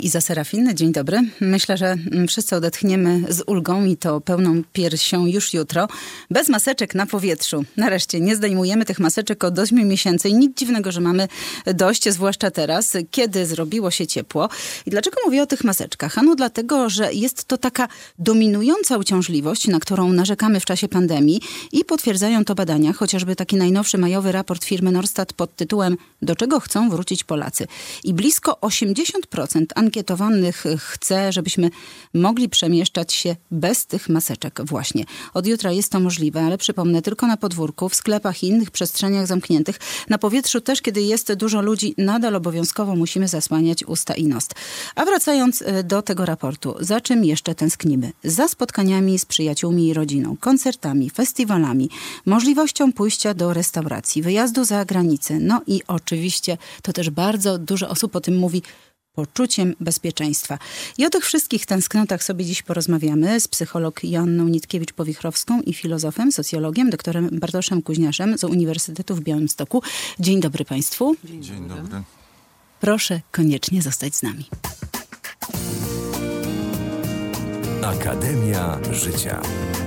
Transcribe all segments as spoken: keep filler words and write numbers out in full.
Iza Serafin, dzień dobry. Myślę, że wszyscy odetchniemy z ulgą i to pełną piersią już jutro. Bez maseczek na powietrzu. Nareszcie nie zdejmujemy tych maseczek od ośmiu miesięcy i nic dziwnego, że mamy dość, zwłaszcza teraz, kiedy zrobiło się ciepło. I dlaczego mówię o tych maseczkach? Ano dlatego, że jest to taka dominująca uciążliwość, na którą narzekamy w czasie pandemii i potwierdzają to badania, chociażby taki najnowszy majowy raport firmy Norstat pod tytułem "Do czego chcą wrócić Polacy?". I blisko osiemdziesiąt procent ankietowanych chce, żebyśmy mogli przemieszczać się bez tych maseczek właśnie. Od jutra jest to możliwe, ale przypomnę, tylko na podwórku, w sklepach i innych przestrzeniach zamkniętych. Na powietrzu też, kiedy jest dużo ludzi, nadal obowiązkowo musimy zasłaniać usta i nos. A wracając do tego raportu, za czym jeszcze tęsknimy? Za spotkaniami z przyjaciółmi i rodziną, koncertami, festiwalami, możliwością pójścia do restauracji, wyjazdu za granicę. No i oczywiście, to też bardzo dużo osób o tym mówi, poczuciem bezpieczeństwa. I o tych wszystkich tęsknotach sobie dziś porozmawiamy z psycholog Joanną Nitkiewicz-Powichrowską i filozofem, socjologiem, doktorem Bartoszem Kuźniaszem z Uniwersytetu w Białymstoku. Dzień dobry Państwu. Dzień, Dzień dobry. Proszę koniecznie zostać z nami. Akademia Życia.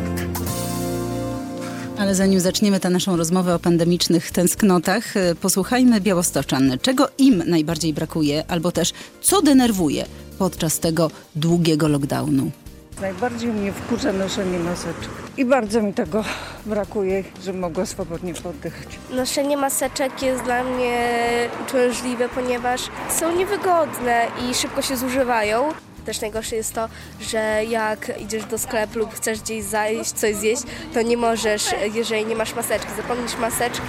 Ale zanim zaczniemy tę naszą rozmowę o pandemicznych tęsknotach, posłuchajmy białostoczan. Czego im najbardziej brakuje, albo też co denerwuje podczas tego długiego lockdownu? Najbardziej mnie wkurza noszenie maseczek. I bardzo mi tego brakuje, żebym mogła swobodnie oddychać. Noszenie maseczek jest dla mnie uciążliwe, ponieważ są niewygodne i szybko się zużywają. Też najgorsze jest to, że jak idziesz do sklepu lub chcesz gdzieś zajść, coś zjeść, to nie możesz, jeżeli nie masz maseczki. Zapomnisz maseczki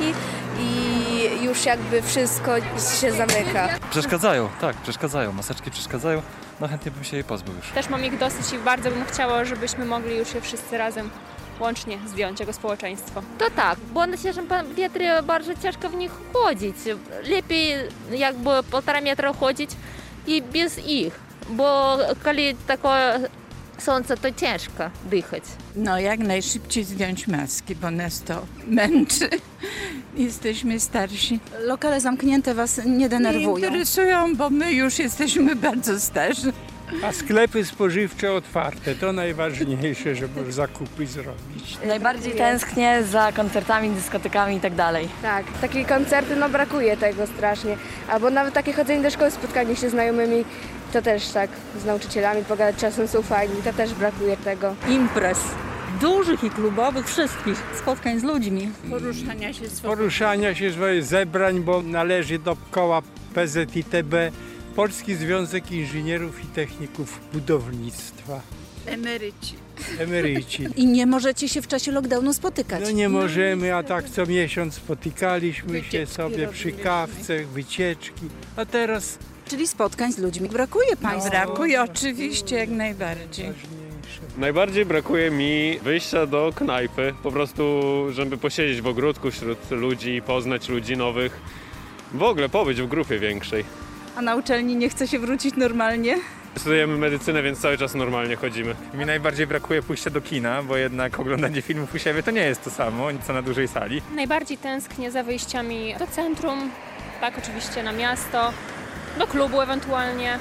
i już jakby wszystko się zamyka. Przeszkadzają, tak, przeszkadzają. Maseczki przeszkadzają. No chętnie bym się jej pozbył już. Też mam ich dosyć i bardzo bym chciała, żebyśmy mogli już je wszyscy razem łącznie zdjąć jako społeczeństwo. To tak, bo na świeżym powietrzu bardzo ciężko w nich chodzić. Lepiej jakby półtora metra chodzić i bez ich. Bo kiedy takie słońce, to ciężko dychać. No jak najszybciej zdjąć maski, bo nas to męczy. Jesteśmy starsi. Lokale zamknięte was nie denerwują? Nie interesują, bo my już jesteśmy bardzo starzy. A sklepy spożywcze otwarte, to najważniejsze, żeby zakupy zrobić. Najbardziej tęsknię za koncertami, dyskotekami i tak dalej. Tak, takie koncerty, no brakuje tego strasznie. Albo nawet takie chodzenie do szkoły, spotkanie się z znajomymi, to też tak, z nauczycielami pogadać czasem są fajni, to też brakuje tego. Imprez, dużych i klubowych, wszystkich, spotkań z ludźmi. Poruszania się swobodnie. Poruszania się, zebrań, bo należy do koła P Z I T B Polski Związek Inżynierów i Techników Budownictwa. Emeryci. Emeryci. I nie możecie się w czasie lockdownu spotykać? No nie możemy, a tak co miesiąc spotykaliśmy Wycieczki się sobie przy kawce, wycieczki, a teraz... Czyli spotkań z ludźmi brakuje Państwu? Brakuje oczywiście, jak najbardziej. Najbardziej brakuje mi wyjścia do knajpy, po prostu żeby posiedzieć w ogródku wśród ludzi, poznać ludzi nowych, w ogóle pobyć w grupie większej. A na uczelni nie chce się wrócić normalnie? Studujemy medycynę, więc cały czas normalnie chodzimy. Mi najbardziej brakuje pójścia do kina, bo jednak oglądanie filmów u siebie to nie jest to samo, co na dużej sali. Najbardziej tęsknię za wyjściami do centrum, tak oczywiście na miasto, do klubu ewentualnie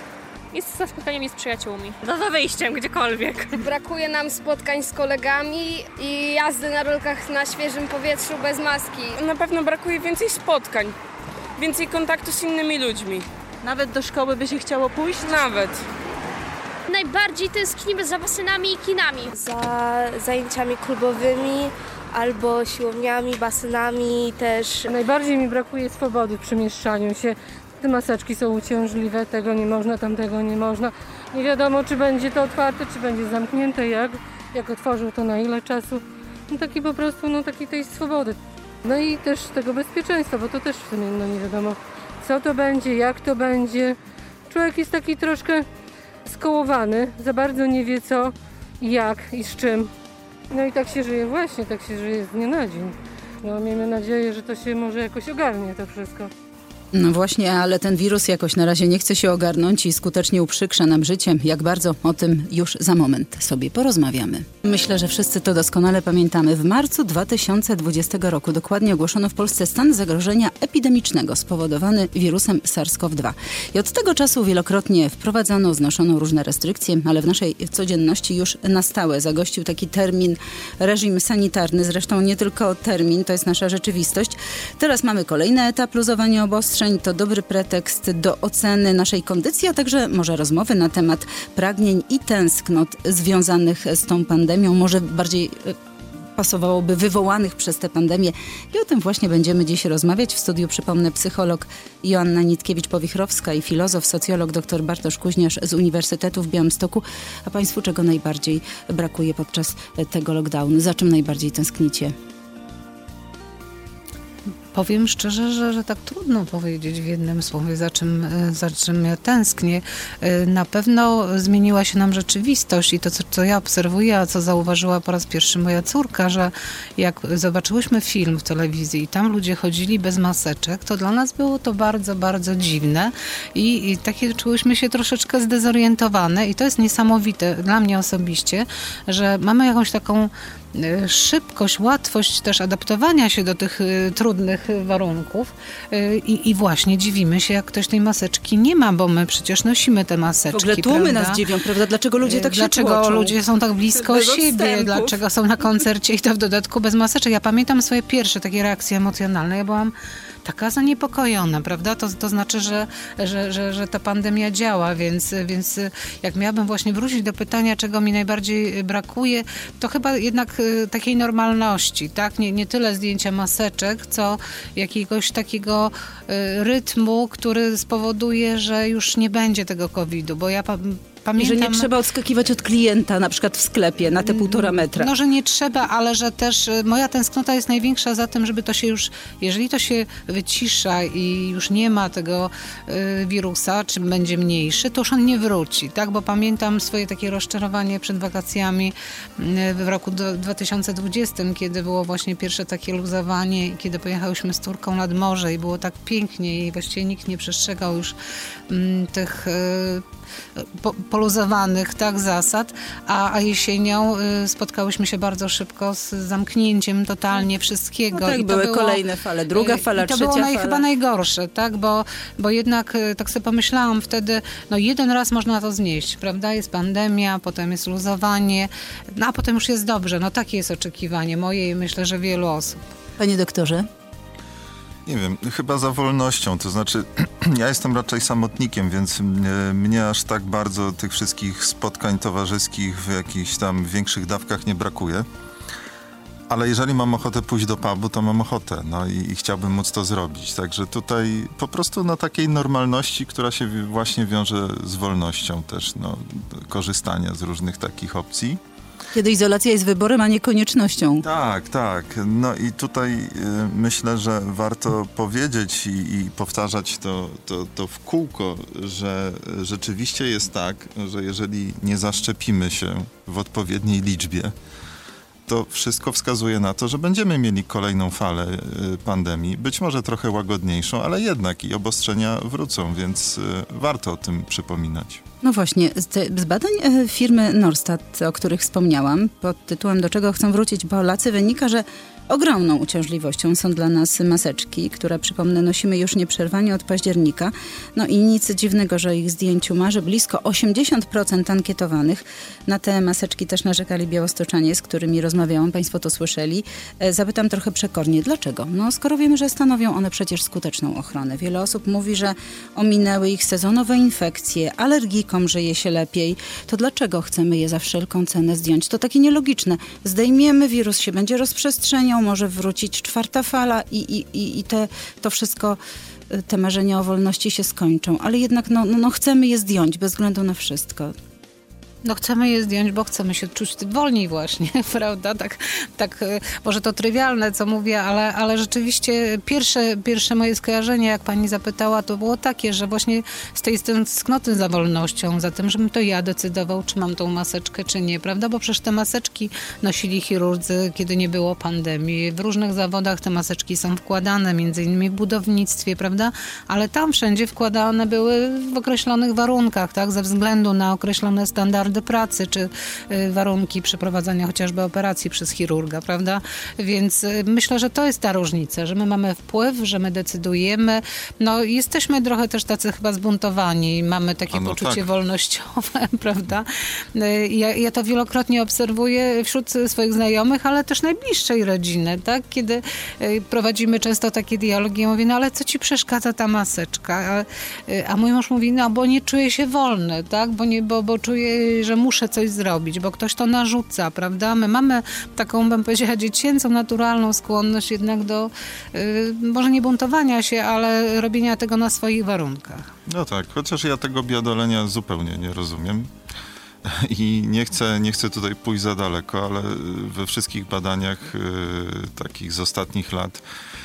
i za spotkaniami z przyjaciółmi. No za wyjściem gdziekolwiek. Brakuje nam spotkań z kolegami i jazdy na rolkach na świeżym powietrzu bez maski. Na pewno brakuje więcej spotkań, więcej kontaktu z innymi ludźmi. Nawet do szkoły by się chciało pójść? Nawet. Najbardziej tęsknimy za basenami i kinami. Za zajęciami klubowymi albo siłowniami, basenami też. Najbardziej mi brakuje swobody w przemieszczaniu się. Te maseczki są uciążliwe, tego nie można, tamtego nie można. Nie wiadomo, czy będzie to otwarte, czy będzie zamknięte, jak, jak otworzył to na ile czasu. No taki po prostu, no takiej tej swobody. No i też tego bezpieczeństwa, bo to też w sumie no nie wiadomo, co to będzie, jak to będzie. Człowiek jest taki troszkę skołowany, za bardzo nie wie co, jak i z czym. No i tak się żyje właśnie, tak się żyje z dnia na dzień. No miejmy nadzieję, że to się może jakoś ogarnie to wszystko. No właśnie, ale ten wirus jakoś na razie nie chce się ogarnąć i skutecznie uprzykrza nam życie. Jak bardzo, o tym już za moment sobie porozmawiamy. Myślę, że wszyscy to doskonale pamiętamy. W marcu dwa tysiące dwudziestego roku dokładnie ogłoszono w Polsce stan zagrożenia epidemicznego spowodowany wirusem SARS-CoV dwa. I od tego czasu wielokrotnie wprowadzano, znoszono różne restrykcje, ale w naszej codzienności już na stałe zagościł taki termin reżim sanitarny. Zresztą nie tylko termin, to jest nasza rzeczywistość. Teraz mamy kolejny etap luzowania obostrzeń. To dobry pretekst do oceny naszej kondycji, a także może rozmowy na temat pragnień i tęsknot związanych z tą pandemią, może bardziej pasowałoby wywołanych przez tę pandemię. I o tym właśnie będziemy dziś rozmawiać. W studiu, przypomnę, psycholog Joanna Nitkiewicz-Powichrowska i filozof, socjolog dr Bartosz Kuźniarz z Uniwersytetu w Białymstoku. A Państwu czego najbardziej brakuje podczas tego lockdownu? Za czym najbardziej tęsknicie? Powiem szczerze, że, że tak trudno powiedzieć w jednym słowie, za czym, za czym ja tęsknię. Na pewno zmieniła się nam rzeczywistość i to, co, co ja obserwuję, a co zauważyła po raz pierwszy moja córka, że jak zobaczyłyśmy film w telewizji i tam ludzie chodzili bez maseczek, to dla nas było to bardzo, bardzo dziwne i, i takie czułyśmy się troszeczkę zdezorientowane i to jest niesamowite dla mnie osobiście, że mamy jakąś taką szybkość, łatwość też adaptowania się do tych y, trudnych warunków y, i właśnie dziwimy się, jak ktoś tej maseczki nie ma, bo my przecież nosimy te maseczki. W ogóle tłumy prawda? nas dziwią, prawda? Dlaczego ludzie tak Dlaczego się tłoczą? ludzie są tak blisko Bez siebie? odstępów. Dlaczego są na koncercie i to w dodatku bez maseczek? Ja pamiętam swoje pierwsze takie reakcje emocjonalne. Ja byłam taka zaniepokojona, prawda? To, to znaczy, że, że, że, że ta pandemia działa, więc, więc jak miałabym właśnie wrócić do pytania, czego mi najbardziej brakuje, to chyba jednak takiej normalności, tak? Nie, nie tyle zdjęcia maseczek, co jakiegoś takiego rytmu, który spowoduje, że już nie będzie tego kowida, bo ja pamiętam, że nie trzeba odskakiwać od klienta, na przykład w sklepie, na te półtora metra. No, że nie trzeba, ale że też moja tęsknota jest największa za tym, żeby to się już, jeżeli to się wycisza i już nie ma tego y, wirusa, czy będzie mniejszy, to już on nie wróci, tak? Bo pamiętam swoje takie rozczarowanie przed wakacjami y, w roku do, dwa tysiące dwudziestym, kiedy było właśnie pierwsze takie luzowanie, kiedy pojechałyśmy z córką nad morze i było tak pięknie i właściwie nikt nie przestrzegał już y, tych y, Po, poluzowanych tak zasad, a, a jesienią y, spotkałyśmy się bardzo szybko z zamknięciem totalnie wszystkiego. No tak, I to były było, kolejne fale, druga fala, i to trzecia było naj, fala. chyba najgorsze, tak, bo, bo jednak y, tak sobie pomyślałam wtedy, no jeden raz można to znieść, prawda, jest pandemia, potem jest luzowanie, no a potem już jest dobrze, no takie jest oczekiwanie moje i myślę, że wielu osób. Panie doktorze? Nie wiem, chyba za wolnością, to znaczy ja jestem raczej samotnikiem, więc mnie aż tak bardzo tych wszystkich spotkań towarzyskich w jakichś tam większych dawkach nie brakuje. Ale jeżeli mam ochotę pójść do pubu, to mam ochotę, no i, i chciałbym móc to zrobić. Także tutaj po prostu na takiej normalności, która się właśnie wiąże z wolnością też, no, korzystania z różnych takich opcji. Kiedy izolacja jest wyborem, a nie koniecznością. Tak, tak. No i tutaj y, myślę, że warto powiedzieć i, i powtarzać to, to, to w kółko, że rzeczywiście jest tak, że jeżeli nie zaszczepimy się w odpowiedniej liczbie, to wszystko wskazuje na to, że będziemy mieli kolejną falę y, pandemii, być może trochę łagodniejszą, ale jednak i obostrzenia wrócą, więc y, warto o tym przypominać. No właśnie, z, te, z badań e, firmy Norstat, o których wspomniałam, pod tytułem "Do czego chcą wrócić Polacy", wynika, że ogromną uciążliwością są dla nas maseczki, które, przypomnę, nosimy już nieprzerwanie od października. No i nic dziwnego, że ich zdjęciu marzy. Blisko osiemdziesiąt procent ankietowanych na te maseczki też narzekali białostoczanie, z którymi rozmawiałam. Państwo to słyszeli. E, zapytam trochę przekornie, dlaczego? No skoro wiemy, że stanowią one przecież skuteczną ochronę. Wiele osób mówi, że ominęły ich sezonowe infekcje, alergikom żyje się lepiej. To dlaczego chcemy je za wszelką cenę zdjąć? To takie nielogiczne. Zdejmiemy, wirus się będzie rozprzestrzeniał, może wrócić czwarta fala i, i, i, i te, to wszystko, te marzenia o wolności się skończą. Ale jednak no, no, no chcemy je zdjąć bez względu na wszystko. No chcemy je zdjąć, bo chcemy się czuć wolniej właśnie, prawda? Tak, tak może to trywialne, co mówię, ale, ale rzeczywiście pierwsze, pierwsze moje skojarzenie, jak pani zapytała, to było takie, że właśnie z tej tęsknoty za wolnością, za tym, żebym to ja decydował, czy mam tą maseczkę, czy nie, prawda? Bo przecież te maseczki nosili chirurdzy, kiedy nie było pandemii. W różnych zawodach te maseczki są wkładane, między innymi w budownictwie, prawda? Ale tam wszędzie wkładane były w określonych warunkach, tak? Ze względu na określone standardy pracy, czy y, warunki przeprowadzania chociażby operacji przez chirurga, prawda? Więc y, myślę, że to jest ta różnica, że my mamy wpływ, że my decydujemy. No jesteśmy trochę też tacy chyba zbuntowani, mamy takie no poczucie tak. wolnościowe, prawda? Y, ja, ja to wielokrotnie obserwuję wśród swoich znajomych, ale też najbliższej rodziny, tak? Kiedy y, prowadzimy często takie dialogi, ja mówię, no ale co ci przeszkadza ta maseczka? A, y, a mój mąż mówi, no bo nie czuję się wolny, tak? Bo, nie, bo, bo czuję, że muszę coś zrobić, bo ktoś to narzuca, prawda? My mamy taką, bym powiedziała, dziecięcą, naturalną skłonność jednak do, y, może nie buntowania się, ale robienia tego na swoich warunkach. No tak, chociaż ja tego biadolenia zupełnie nie rozumiem. I nie chcę, nie chcę tutaj pójść za daleko, ale we wszystkich badaniach y, takich z ostatnich lat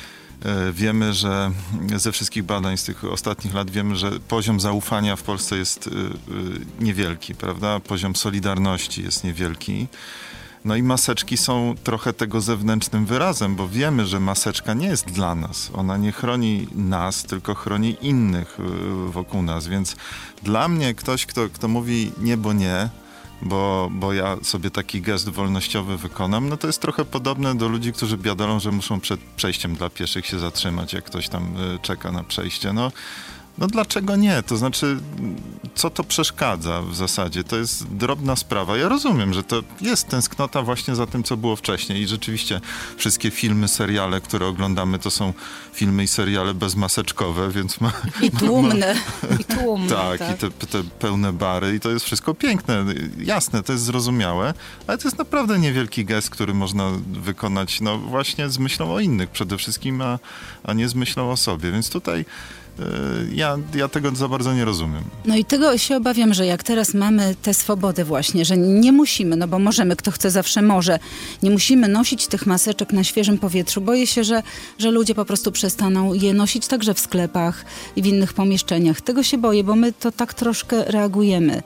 y, wiemy, że ze wszystkich badań z tych ostatnich lat wiemy, że poziom zaufania w Polsce jest y, y, niewielki, prawda? Poziom solidarności jest niewielki. No i maseczki są trochę tego zewnętrznym wyrazem, bo wiemy, że maseczka nie jest dla nas. Ona nie chroni nas, tylko chroni innych wokół nas. Więc dla mnie ktoś, kto, kto mówi nie, bo nie, bo, bo ja sobie taki gest wolnościowy wykonam, no to jest trochę podobne do ludzi, którzy biadolą, że muszą przed przejściem dla pieszych się zatrzymać, jak ktoś tam czeka na przejście. No, No dlaczego nie? To znaczy, co to przeszkadza w zasadzie? To jest drobna sprawa. Ja rozumiem, że to jest tęsknota właśnie za tym, co było wcześniej. I rzeczywiście wszystkie filmy, seriale, które oglądamy, to są filmy i seriale bezmaseczkowe, więc ma... I tłumne. Ma, I tłumne, tak, tak. i te, te pełne bary. I to jest wszystko piękne. Jasne, to jest zrozumiałe, ale to jest naprawdę niewielki gest, który można wykonać, no właśnie z myślą o innych przede wszystkim, a, a nie z myślą o sobie. Więc tutaj Ja, ja tego za bardzo nie rozumiem. No i tego się obawiam, że jak teraz mamy tę swobodę właśnie, że nie musimy, no bo możemy, kto chce zawsze może, nie musimy nosić tych maseczek na świeżym powietrzu. Boję się, że, że ludzie po prostu przestaną je nosić także w sklepach i w innych pomieszczeniach. Tego się boję, bo my to tak troszkę reagujemy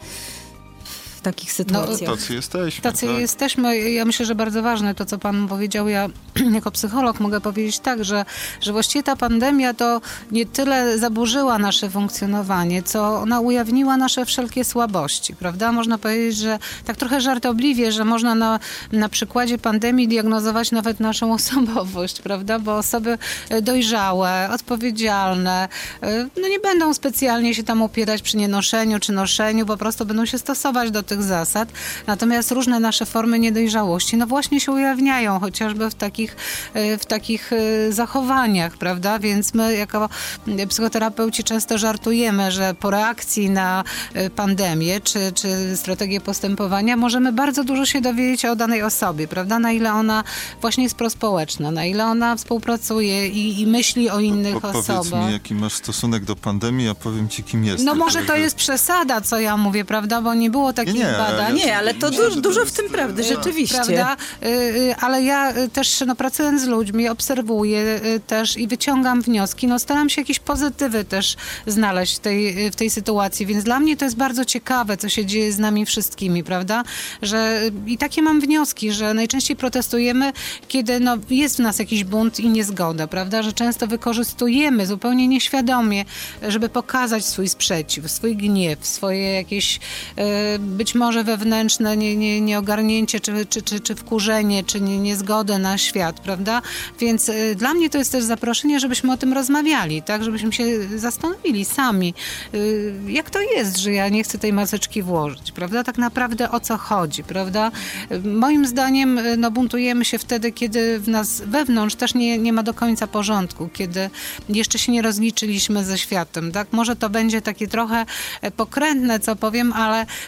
w takich sytuacjach. No, tacy jesteśmy. Tacy tak. jesteśmy. Ja myślę, że bardzo ważne to, co pan powiedział. Ja jako psycholog mogę powiedzieć tak, że, że właściwie ta pandemia to nie tyle zaburzyła nasze funkcjonowanie, co ona ujawniła nasze wszelkie słabości, prawda? Można powiedzieć, że tak trochę żartobliwie, że można na, na przykładzie pandemii diagnozować nawet naszą osobowość, prawda? Bo osoby dojrzałe, odpowiedzialne, no nie będą specjalnie się tam opierać przy nienoszeniu czy noszeniu, po prostu będą się stosować do tych zasad. Natomiast różne nasze formy niedojrzałości, no właśnie się ujawniają, chociażby w takich, w takich zachowaniach, prawda? Więc my jako psychoterapeuci często żartujemy, że po reakcji na pandemię, czy, czy strategię postępowania możemy bardzo dużo się dowiedzieć o danej osobie, prawda? Na ile ona właśnie jest prospołeczna, na ile ona współpracuje i, i myśli o innych po, osobach. Powiedz mi, jaki masz stosunek do pandemii, a powiem ci, kim jesteś. No może to jest przesada, co ja mówię, prawda? Bo nie było takich nie, badań. Nie, ale to myślę, du- że dużo to w tym jest, prawdy, tak. rzeczywiście. Prawda? Y, ale ja też, no, pracując z ludźmi, obserwuję y, też i wyciągam wnioski. No, staram się jakieś pozytywy też znaleźć w tej, w tej sytuacji, więc dla mnie to jest bardzo ciekawe, co się dzieje z nami wszystkimi, prawda? Że i takie mam wnioski, że najczęściej protestujemy, kiedy no, jest w nas jakiś bunt i niezgoda, prawda? Że często wykorzystujemy zupełnie nieświadomie, żeby pokazać swój sprzeciw, swój gniew, swoje jakieś y, być może wewnętrzne nie, nie, nieogarnięcie, czy, czy, czy, czy wkurzenie, czy nie, niezgodę na świat, prawda? Więc y, dla mnie to jest też zaproszenie, żebyśmy o tym rozmawiali, tak? Żebyśmy się zastanowili sami, y, jak to jest, że ja nie chcę tej maseczki włożyć, prawda? Tak naprawdę o co chodzi, prawda? Y, moim zdaniem y, no, buntujemy się wtedy, kiedy w nas wewnątrz też nie, nie ma do końca porządku, kiedy jeszcze się nie rozliczyliśmy ze światem, tak? Może to będzie takie trochę pokrętne, co powiem, ale wszyscy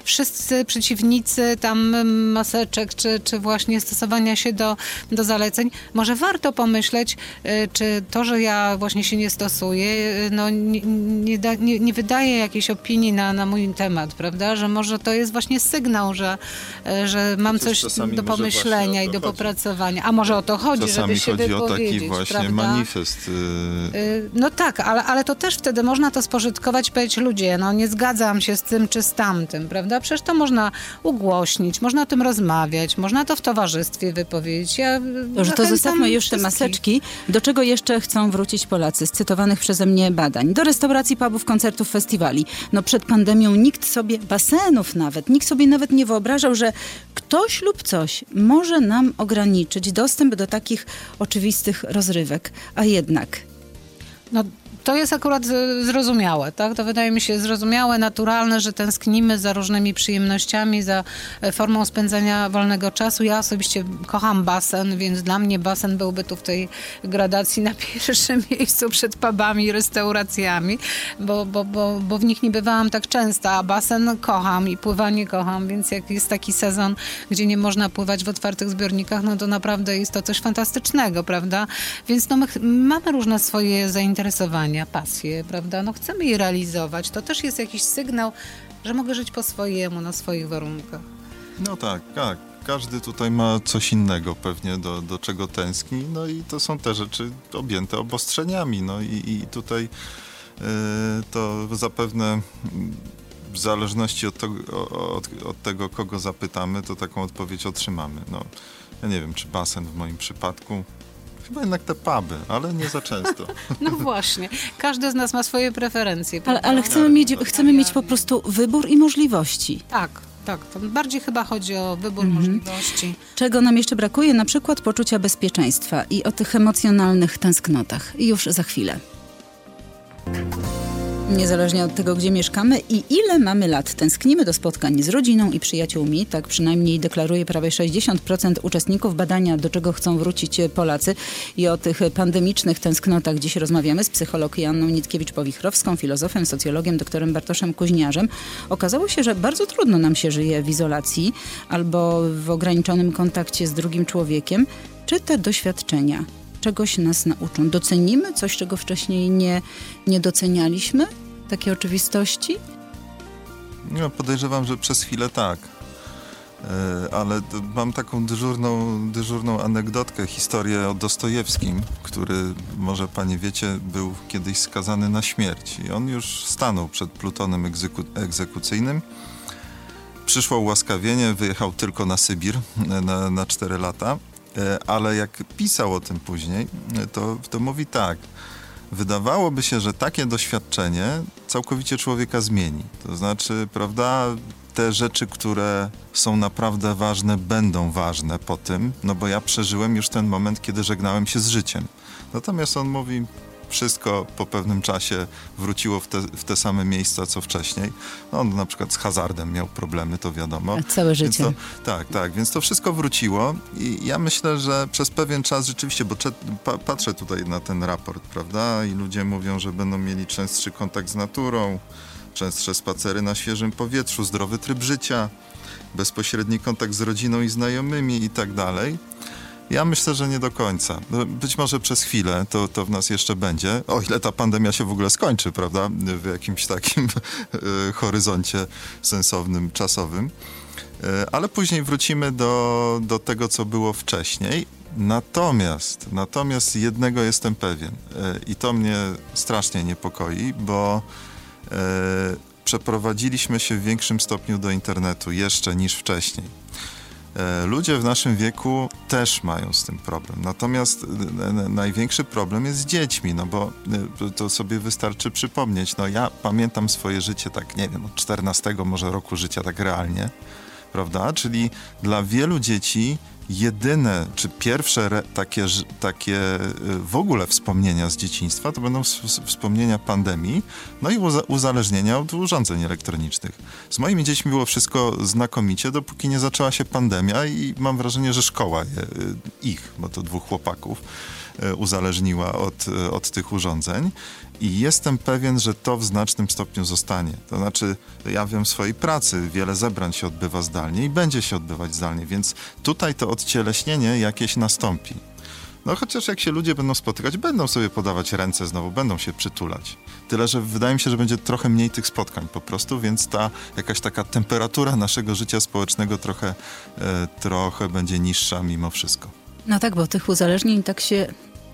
wszyscy przeciwnicy tam maseczek, czy, czy właśnie stosowania się do, do zaleceń, może warto pomyśleć, czy to, że ja właśnie się nie stosuję, no nie, nie, da, nie, nie wydaje jakiejś opinii na, na mój temat, prawda? Że może to jest właśnie sygnał, że, że mam coś do pomyślenia i do chodzi. popracowania. A może o to chodzi, Czasami żeby się chodzi wypowiedzieć, o taki właśnie prawda? manifest. Yy, No tak, ale, ale to też wtedy można to spożytkować, powiedzieć, ludzie, no nie zgadzam się z tym czy z tamtym, prawda? Przecież to można ugłośnić, można o tym rozmawiać, można to w towarzystwie wypowiedzieć. Ja Dobrze, to zostawmy już te maseczki. Do czego jeszcze chcą wrócić Polacy z cytowanych przeze mnie badań? Do restauracji, pubów, koncertów, festiwali. No przed pandemią nikt sobie, basenów nawet, nikt sobie nawet nie wyobrażał, że ktoś lub coś może nam ograniczyć dostęp do takich oczywistych rozrywek. A jednak... No, to jest akurat zrozumiałe, tak? To wydaje mi się zrozumiałe, naturalne, że tęsknimy za różnymi przyjemnościami, za formą spędzania wolnego czasu. Ja osobiście kocham basen, więc dla mnie basen byłby tu w tej gradacji na pierwszym miejscu przed pubami i restauracjami, bo, bo, bo, bo w nich nie bywałam tak często, a basen kocham i pływanie kocham, więc jak jest taki sezon, gdzie nie można pływać w otwartych zbiornikach, no to naprawdę jest to coś fantastycznego, prawda? Więc no my ch- mamy różne swoje zainteresowania, pasje, prawda? No chcemy je realizować. To też jest jakiś sygnał, że mogę żyć po swojemu, na swoich warunkach. No tak, tak. Każdy tutaj ma coś innego pewnie, do, do czego tęskni. No i to są te rzeczy objęte obostrzeniami. No i, i tutaj yy, to zapewne w zależności od, to, od, od tego, kogo zapytamy, to taką odpowiedź otrzymamy. No, ja nie wiem, czy basen w moim przypadku. Chyba jednak te puby, ale nie za często. No właśnie. Każdy z nas ma swoje preferencje. Ale, ale chcemy, mieć, chcemy mieć po prostu wybór i możliwości. Tak, tak. To bardziej chyba chodzi o wybór Mhm. możliwości. Czego nam jeszcze brakuje? Na przykład poczucia bezpieczeństwa i o tych emocjonalnych tęsknotach. Już za chwilę. Niezależnie od tego, gdzie mieszkamy i ile mamy lat, tęsknimy do spotkań z rodziną i przyjaciółmi. Tak przynajmniej deklaruje prawie sześćdziesiąt procent uczestników badania, do czego chcą wrócić Polacy. I o tych pandemicznych tęsknotach dziś rozmawiamy z psycholog Joanną Nitkiewicz-Powichrowską, filozofem, socjologiem, doktorem Bartoszem Kuźniarzem. Okazało się, że bardzo trudno nam się żyje w izolacji albo w ograniczonym kontakcie z drugim człowiekiem. Czy te doświadczenia czegoś nas nauczą? Docenimy coś, czego wcześniej nie, nie docenialiśmy? Takie oczywistości? No, podejrzewam, że przez chwilę tak. E, ale to mam taką dyżurną, dyżurną anegdotkę, historię o Dostojewskim, który, może panie wiecie, był kiedyś skazany na śmierć. I on już stanął przed plutonem egzeku- egzekucyjnym. Przyszło ułaskawienie, wyjechał tylko na Sybir na, na cztery lata. Ale jak pisał o tym później, to, to mówi tak. Wydawałoby się, że takie doświadczenie całkowicie człowieka zmieni. To znaczy, prawda, te rzeczy, które są naprawdę ważne, będą ważne po tym, no bo ja przeżyłem już ten moment, kiedy żegnałem się z życiem. Natomiast on mówi, wszystko po pewnym czasie wróciło w te, w te same miejsca, co wcześniej. No, on na przykład z hazardem miał problemy, to wiadomo. Całe życie. To, tak, tak, więc to wszystko wróciło i ja myślę, że przez pewien czas rzeczywiście, bo cze, pa, patrzę tutaj na ten raport, prawda, i ludzie mówią, że będą mieli częstszy kontakt z naturą, częstsze spacery na świeżym powietrzu, zdrowy tryb życia, bezpośredni kontakt z rodziną i znajomymi i tak dalej. Ja myślę, że nie do końca. Być może przez chwilę to, to w nas jeszcze będzie, o ile ta pandemia się w ogóle skończy, prawda, w jakimś takim horyzoncie sensownym, czasowym. Ale później wrócimy do, do tego, co było wcześniej. Natomiast, natomiast jednego jestem pewien i to mnie strasznie niepokoi, bo e, przeprowadziliśmy się w większym stopniu do internetu jeszcze niż wcześniej. Ludzie w naszym wieku też mają z tym problem. Natomiast największy problem jest z dziećmi, no bo to sobie wystarczy przypomnieć. No ja pamiętam swoje życie tak, nie wiem, od czternastego może roku życia tak realnie, prawda? Czyli dla wielu dzieci jedyne, czy pierwsze re, takie, takie w ogóle wspomnienia z dzieciństwa, to będą wspomnienia pandemii, no i uza, uzależnienia od urządzeń elektronicznych. Z moimi dziećmi było wszystko znakomicie, dopóki nie zaczęła się pandemia i mam wrażenie, że szkoła je, ich, bo to dwóch chłopaków, uzależniła od, od tych urządzeń. I jestem pewien, że to w znacznym stopniu zostanie. To znaczy, ja wiem w swojej pracy, wiele zebrań się odbywa zdalnie i będzie się odbywać zdalnie, więc tutaj to odcieleśnienie jakieś nastąpi. No chociaż jak się ludzie będą spotykać, będą sobie podawać ręce znowu, będą się przytulać. Tyle, że wydaje mi się, że będzie trochę mniej tych spotkań po prostu, więc ta jakaś taka temperatura naszego życia społecznego trochę, e, trochę będzie niższa mimo wszystko. No tak, bo tych uzależnień tak się...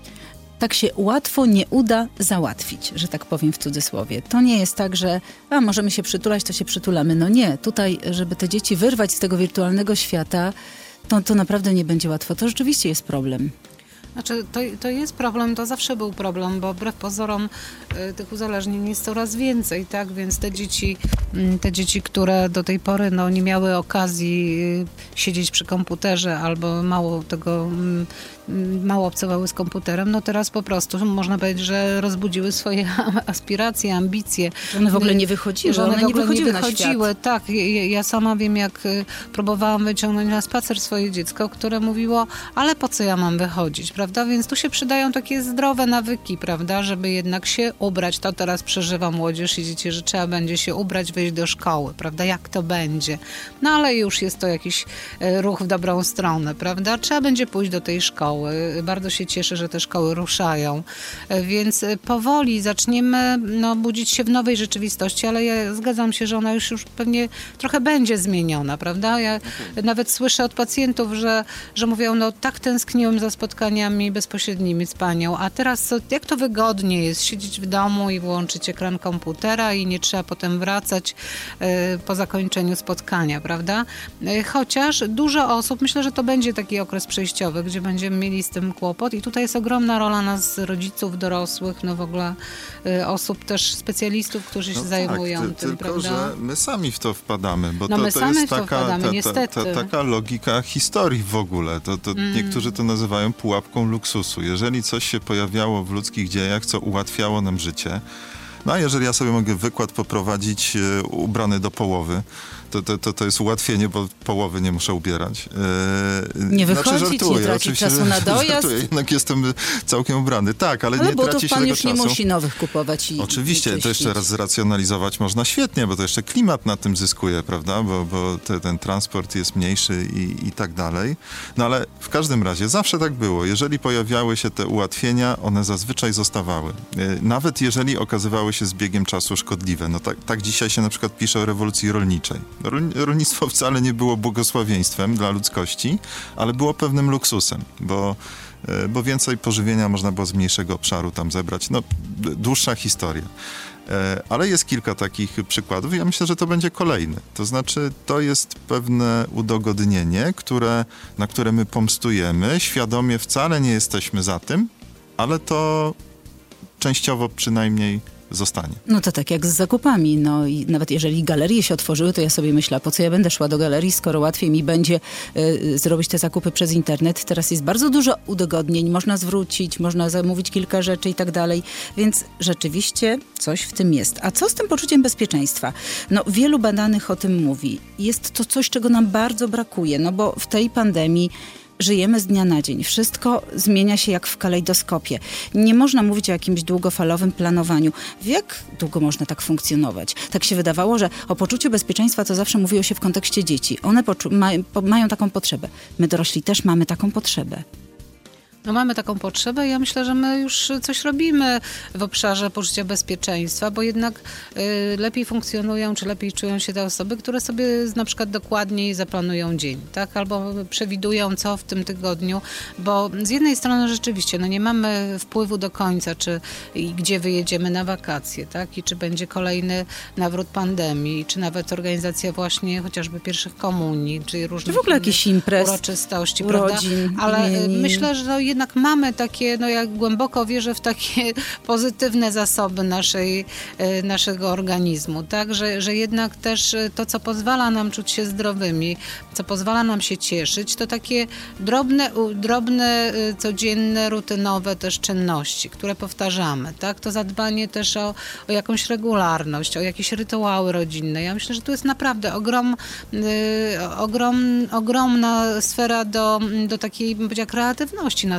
tak się łatwo nie uda załatwić, że tak powiem w cudzysłowie. To nie jest tak, że a, możemy się przytulać, to się przytulamy. No nie, tutaj, żeby te dzieci wyrwać z tego wirtualnego świata, to, to naprawdę nie będzie łatwo. To rzeczywiście jest problem. Znaczy, to, to jest problem, to zawsze był problem, bo wbrew pozorom y, tych uzależnień jest coraz więcej, tak? Więc te dzieci, y, te dzieci, które do tej pory no, nie miały okazji y, siedzieć przy komputerze albo mało tego, y, mało obcowały z komputerem, no teraz po prostu można powiedzieć, że rozbudziły swoje aspiracje, ambicje. One w ogóle nie wychodziły, że one, one nie wychodziły, nie wychodziły na świat. Tak, ja, ja sama wiem, jak y, próbowałam wyciągnąć na spacer swoje dziecko, które mówiło, ale po co ja mam wychodzić, prawda? Więc tu się przydają takie zdrowe nawyki, prawda, żeby jednak się ubrać. To teraz przeżywa młodzież i dzieci, że trzeba będzie się ubrać, wyjść do szkoły, prawda? Jak to będzie? No ale już jest to jakiś ruch w dobrą stronę, prawda? Trzeba będzie pójść do tej szkoły. Bardzo się cieszę, że te szkoły ruszają. Więc powoli zaczniemy no, budzić się w nowej rzeczywistości, ale ja zgadzam się, że ona już, już pewnie trochę będzie zmieniona, prawda? Ja nawet słyszę od pacjentów, że, że mówią, no tak tęskniłem za spotkaniami bezpośrednimi z panią, a teraz co, jak to wygodnie jest siedzieć w domu i włączyć ekran komputera i nie trzeba potem wracać y, po zakończeniu spotkania, prawda? Y, chociaż dużo osób, myślę, że to będzie taki okres przejściowy, gdzie będziemy mieli z tym kłopot i tutaj jest ogromna rola nas, rodziców, dorosłych, no w ogóle y, osób też specjalistów, którzy się no zajmują tak, ty, tym, tylko, prawda? że my sami w to wpadamy, bo no to, my to sami jest w to taka, wpadamy, ta, niestety. ta, ta, taka logika historii w ogóle. To, to mm. Niektórzy to nazywają pułapką luksusu. Jeżeli coś się pojawiało w ludzkich dziejach, co ułatwiało nam życie, no a jeżeli ja sobie mogę wykład poprowadzić e, ubrany do połowy, to, to, to, to jest ułatwienie, bo połowy nie muszę ubierać. E, nie wychodzić, znaczy, żartuję, nie tracić czasu na dojazd. Żartuję, jednak jestem całkiem ubrany. Tak, ale, ale nie traci się pan tego już czasu. nie musi nowych kupować. I, Oczywiście, i to jeszcze raz zracjonalizować można świetnie, bo to jeszcze klimat na tym zyskuje, prawda? Bo, bo te, ten transport jest mniejszy i, i tak dalej. No ale w każdym razie zawsze tak było. Jeżeli pojawiały się te ułatwienia, one zazwyczaj zostawały. Nawet jeżeli okazywały się z biegiem czasu szkodliwe. No tak, tak dzisiaj się na przykład pisze o rewolucji rolniczej. Rolnictwo wcale nie było błogosławieństwem dla ludzkości, ale było pewnym luksusem, bo, bo więcej pożywienia można było z mniejszego obszaru tam zebrać. No, dłuższa historia. Ale jest kilka takich przykładów i ja myślę, że to będzie kolejny. To znaczy, to jest pewne udogodnienie, które, na które my pomstujemy. Świadomie wcale nie jesteśmy za tym, ale to częściowo przynajmniej zostanie. No to tak jak z zakupami. No i nawet jeżeli galerie się otworzyły, to ja sobie myślę, po co ja będę szła do galerii, skoro łatwiej mi będzie y, zrobić te zakupy przez internet. Teraz jest bardzo dużo udogodnień. Można zwrócić, można zamówić kilka rzeczy i tak dalej. Więc rzeczywiście coś w tym jest. A co z tym poczuciem bezpieczeństwa? No wielu badanych o tym mówi. Jest to coś, czego nam bardzo brakuje. No bo w tej pandemii żyjemy z dnia na dzień. Wszystko zmienia się jak w kalejdoskopie. Nie można mówić o jakimś długofalowym planowaniu. W jak długo można tak funkcjonować? Tak się wydawało, że o poczuciu bezpieczeństwa to zawsze mówiło się w kontekście dzieci. One poczu- ma- po- mają taką potrzebę. My dorośli też mamy taką potrzebę. No mamy taką potrzebę. Ja myślę, że my już coś robimy w obszarze poczucia bezpieczeństwa, bo jednak y, lepiej funkcjonują, czy lepiej czują się te osoby, które sobie na przykład dokładniej zaplanują dzień, tak? Albo przewidują, co w tym tygodniu, bo z jednej strony rzeczywiście, no nie mamy wpływu do końca, czy i gdzie wyjedziemy na wakacje, tak? I czy będzie kolejny nawrót pandemii, czy nawet organizacja właśnie chociażby pierwszych komunii, czy różnych czy w ogóle jakichś imprez, uroczystości, urodzin, prawda? Ale imienin. myślę, że no, jednak mamy takie, no ja głęboko wierzę w takie pozytywne zasoby naszej, naszego organizmu, tak, że, że jednak też to, co pozwala nam czuć się zdrowymi, co pozwala nam się cieszyć, to takie drobne, drobne codzienne, rutynowe też czynności, które powtarzamy, tak, to zadbanie też o, o jakąś regularność, o jakieś rytuały rodzinne. Ja myślę, że tu jest naprawdę ogrom, ogrom, ogromna sfera do, do takiej, bym powiedziała, kreatywności nas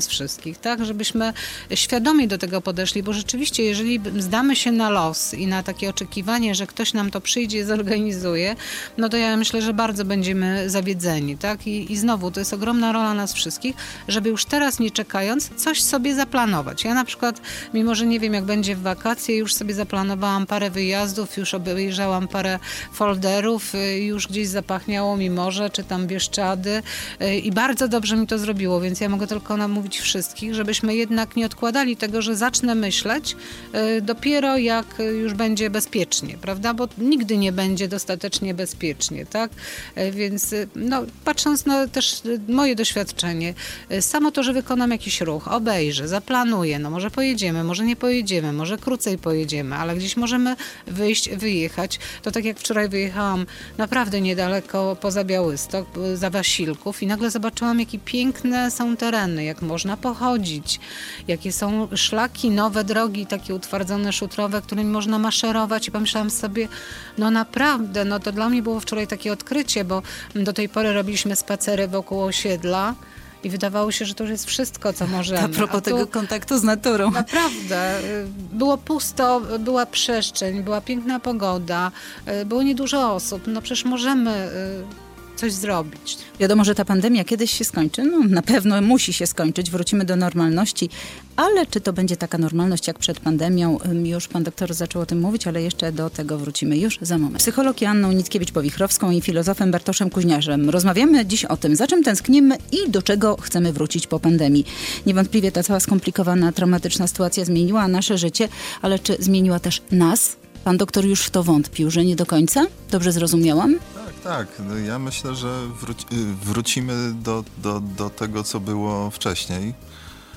nas wszystkich, tak? Żebyśmy świadomie do tego podeszli, bo rzeczywiście, jeżeli zdamy się na los i na takie oczekiwanie, że ktoś nam to przyjdzie i zorganizuje, no to ja myślę, że bardzo będziemy zawiedzeni, tak? I, i znowu, to jest ogromna rola nas wszystkich, żeby już teraz nie czekając, coś sobie zaplanować. Ja na przykład, mimo że nie wiem, jak będzie w wakacje, już sobie zaplanowałam parę wyjazdów, już obejrzałam parę folderów, już gdzieś zapachniało mi morze, czy tam Bieszczady i bardzo dobrze mi to zrobiło, więc ja mogę tylko namówić wszystkich, żebyśmy jednak nie odkładali tego, że zacznę myśleć dopiero jak już będzie bezpiecznie, prawda? Bo nigdy nie będzie dostatecznie bezpiecznie, tak? Więc no, patrząc na też moje doświadczenie, samo to, że wykonam jakiś ruch, obejrzę, zaplanuję, no może pojedziemy, może nie pojedziemy, może krócej pojedziemy, ale gdzieś możemy wyjść, wyjechać. To tak jak wczoraj wyjechałam naprawdę niedaleko poza Białystok, za Wasilków i nagle zobaczyłam, jakie piękne są tereny, jak można pochodzić, jakie są szlaki, nowe drogi, takie utwardzone, szutrowe, którymi można maszerować i pomyślałam sobie, no naprawdę, no to dla mnie było wczoraj takie odkrycie, bo do tej pory robiliśmy spacery wokół osiedla i wydawało się, że to już jest wszystko, co możemy. A propos A tu tego kontaktu z naturą. Naprawdę. Było pusto, była przestrzeń, była piękna pogoda, było niedużo osób. No przecież możemy coś zrobić. Wiadomo, że ta pandemia kiedyś się skończy. No, na pewno musi się skończyć. Wrócimy do normalności. Ale czy to będzie taka normalność jak przed pandemią? Już pan doktor zaczął o tym mówić, ale jeszcze do tego wrócimy już za moment. Psycholog Joanną Nitkiewicz-Powichrowską i filozofem Bartoszem Kuźniarzem. Rozmawiamy dziś o tym, za czym tęsknimy i do czego chcemy wrócić po pandemii. Niewątpliwie ta cała skomplikowana, traumatyczna sytuacja zmieniła nasze życie, ale czy zmieniła też nas? Pan doktor już w to wątpił, że nie do końca? Dobrze zrozumiałam? Tak, tak. No ja myślę, że wróci, wrócimy do, do, do tego, co było wcześniej. Yy,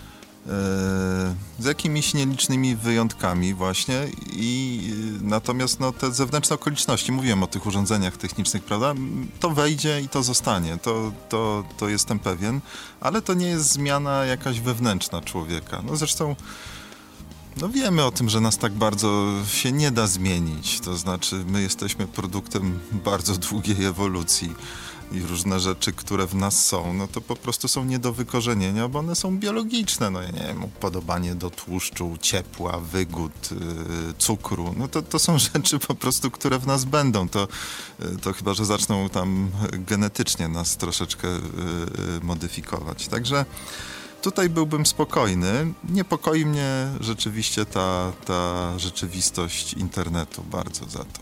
z jakimiś nielicznymi wyjątkami właśnie. I yy, natomiast no, te zewnętrzne okoliczności, mówiłem o tych urządzeniach technicznych, prawda? To wejdzie i to zostanie. To, to, to jestem pewien. Ale to nie jest zmiana jakaś wewnętrzna człowieka. No zresztą no wiemy o tym, że nas tak bardzo się nie da zmienić. To znaczy my jesteśmy produktem bardzo długiej ewolucji i różne rzeczy, które w nas są, no to po prostu są nie do wykorzenienia, bo one są biologiczne. No ja nie wiem, upodobanie do tłuszczu, ciepła, wygód, yy, cukru. No to, to są rzeczy po prostu, które w nas będą. To, yy, to chyba, że zaczną tam genetycznie nas troszeczkę yy, modyfikować. Także tutaj byłbym spokojny. Niepokoi mnie rzeczywiście ta, ta rzeczywistość internetu bardzo za to.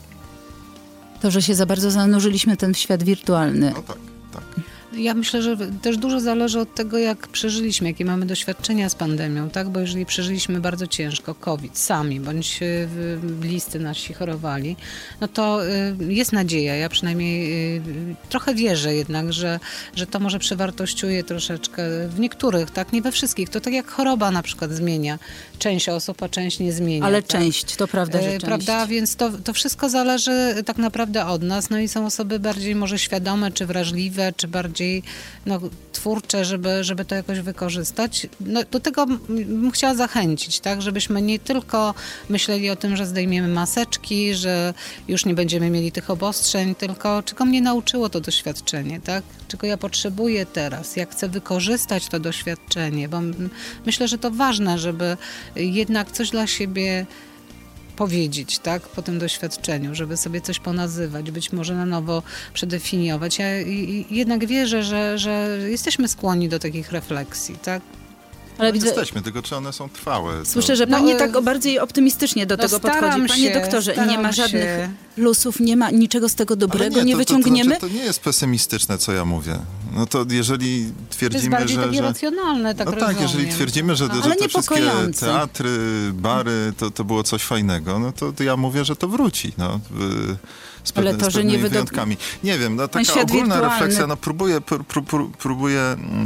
To, że się za bardzo zanurzyliśmy ten w świat wirtualny. No tak, tak. Ja myślę, że też dużo zależy od tego, jak przeżyliśmy, jakie mamy doświadczenia z pandemią, tak? Bo jeżeli przeżyliśmy bardzo ciężko COVID sami, bądź bliscy nasi chorowali, no to jest nadzieja. Ja przynajmniej trochę wierzę jednak, że, że to może przewartościuje troszeczkę w niektórych, tak? Nie we wszystkich. To tak jak choroba na przykład zmienia. Część osób, a część nie zmienia. Ale tak? część, to prawda, że część. Prawda? Więc to, to wszystko zależy tak naprawdę od nas. No i są osoby bardziej może świadome, czy wrażliwe, czy bardziej no, twórcze, żeby, żeby to jakoś wykorzystać. No, do tego bym chciała zachęcić, tak, żebyśmy nie tylko myśleli o tym, że zdejmiemy maseczki, że już nie będziemy mieli tych obostrzeń, tylko czego mnie nauczyło to doświadczenie, tak? Czego ja potrzebuję teraz, jak chcę wykorzystać to doświadczenie, bo myślę, że to ważne, żeby jednak coś dla siebie powiedzieć, tak, po tym doświadczeniu, żeby sobie coś ponazywać, być może na nowo przedefiniować. Ja jednak wierzę, że, że jesteśmy skłonni do takich refleksji, tak? Ale no widzę... Jesteśmy, tylko czy one są trwałe. Słyszę, że pani no, tak bardziej optymistycznie do no, tego podchodzi. Panie się, doktorze, nie ma żadnych się. plusów, nie ma niczego z tego dobrego, nie, nie to, wyciągniemy? To, to, to nie jest pesymistyczne, co ja mówię. No to jeżeli twierdzimy, to jest bardziej że... takie że racjonalne, tak No rozumiem. tak, jeżeli twierdzimy, że, że te wszystkie teatry, bary, to, to było coś fajnego, no to, to ja mówię, że to wróci. No. Z, pewne, Ale to, z że nie wyjątkami. Nie wiem, no, taka ogólna wirtualny. refleksja, no próbuję, pró, pró, próbuję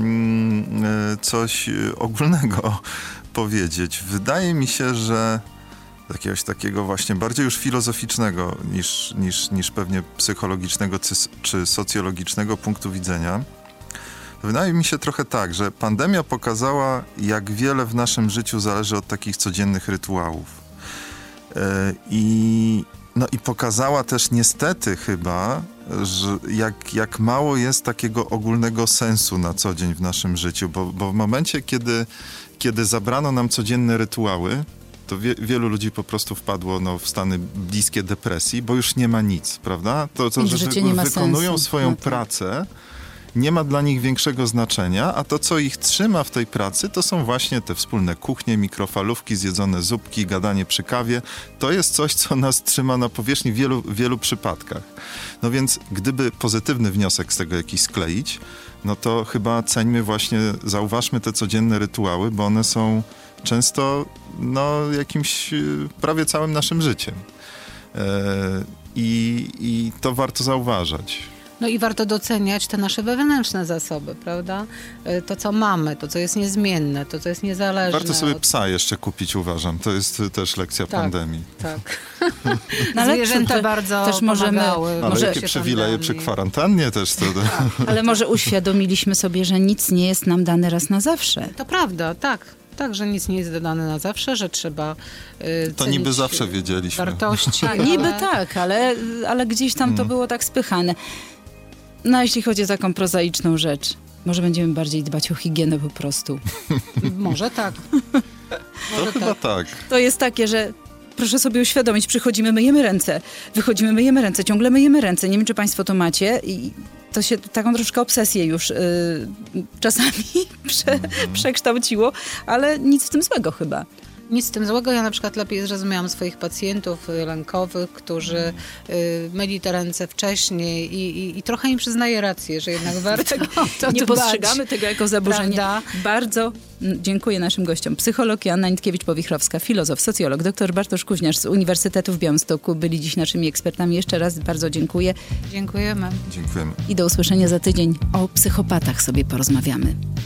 mm, coś ogólnego powiedzieć. Wydaje mi się, że jakiegoś takiego właśnie bardziej już filozoficznego niż, niż, niż pewnie psychologicznego czy socjologicznego punktu widzenia. Wydaje mi się trochę tak, że pandemia pokazała, jak wiele w naszym życiu zależy od takich codziennych rytuałów. Yy, I No i pokazała też niestety chyba, że jak, jak mało jest takiego ogólnego sensu na co dzień w naszym życiu, bo, bo w momencie, kiedy, kiedy zabrano nam codzienne rytuały, to wie, wielu ludzi po prostu wpadło no, w stany bliskie depresji, bo już nie ma nic, prawda? To, to że życie nie ma wykonują sensu. swoją No tak. pracę, nie ma dla nich większego znaczenia, a to, co ich trzyma w tej pracy, to są właśnie te wspólne kuchnie, mikrofalówki, zjedzone zupki, gadanie przy kawie. To jest coś, co nas trzyma na powierzchni w wielu, wielu przypadkach. No więc gdyby pozytywny wniosek z tego jakiś skleić, no to chyba ceńmy właśnie, zauważmy te codzienne rytuały, bo one są często no, jakimś y, prawie całym naszym życiem. E, i, I to warto zauważać. No i warto doceniać te nasze wewnętrzne zasoby, prawda? Y, To, co mamy, to, co jest niezmienne, to, co jest niezależne. Warto sobie od... psa jeszcze kupić, uważam. To jest y, też lekcja Tak. pandemii. Tak. No ale Zwierzęta to- bardzo też możemy- pomagały. Ale Może- jakie przywileje przy kwarantannie też to... Ale może uświadomiliśmy sobie, że nic nie jest nam dane raz na zawsze. To prawda, tak. Tak, że nic nie jest dodane na zawsze, że trzeba y, To cenić niby zawsze wiedzieliśmy. wartości. A, niby ale- tak, ale, ale gdzieś tam to Mm. było tak spychane. No a jeśli chodzi o taką prozaiczną rzecz, może będziemy bardziej dbać o higienę po prostu. Może tak. To chyba tak. To jest takie, że proszę sobie uświadomić, przychodzimy, myjemy ręce, wychodzimy, myjemy ręce, ciągle myjemy ręce. Nie wiem, czy państwo to macie i to się taką troszkę obsesję już yy, czasami prze, przekształciło, ale nic w tym złego chyba. Nic z tym złego. Ja na przykład lepiej zrozumiałam swoich pacjentów y, lękowych, którzy y, myli te ręce wcześniej i, i, i trochę im przyznaję rację, że jednak warto to Nie dbać. postrzegamy tego jako zaburzenie. Prawda? Bardzo mm, dziękuję naszym gościom. Psycholog Joanna Nitkiewicz-Powichrowska, filozof, socjolog, dr Bartosz Kuźniarz z Uniwersytetu w Białymstoku byli dziś naszymi ekspertami. Jeszcze raz bardzo dziękuję Dziękujemy. Dziękujemy. i do usłyszenia za tydzień. O psychopatach sobie porozmawiamy.